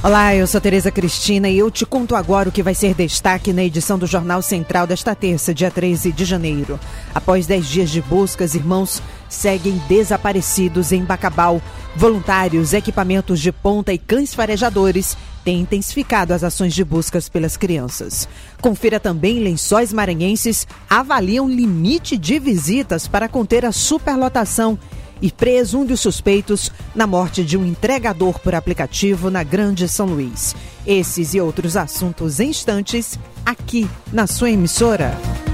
Olá, eu sou Tereza Cristina e eu te conto agora o que vai ser destaque na edição do Jornal Central desta terça, dia 13 de janeiro. Após 10 dias de buscas, irmãos seguem desaparecidos em Bacabal. Voluntários, equipamentos de ponta e cães farejadores têm intensificado as ações de buscas pelas crianças. Confira também: Lençóis Maranhenses avaliam limite de visitas para conter a superlotação. E preso um dos suspeitos na morte de um entregador por aplicativo na Grande São Luís. Esses e outros assuntos em instantes, aqui na sua emissora.